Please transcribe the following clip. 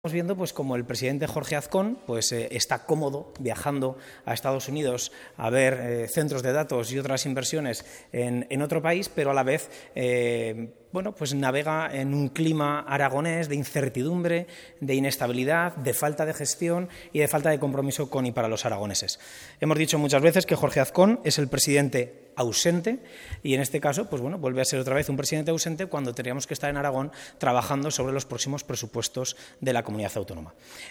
Estamos viendo pues como el presidente Jorge Azcón pues está cómodo viajando a Estados Unidos a ver centros de datos y otras inversiones en otro país, pero a la vez pues navega en un clima aragonés de incertidumbre, de inestabilidad, de falta de gestión y de falta de compromiso con y para los aragoneses. Hemos dicho muchas veces que Jorge Azcón es el presidente ausente y en este caso vuelve a ser otra vez un presidente ausente cuando teníamos que estar en Aragón trabajando sobre los próximos presupuestos de la comunidad autónoma.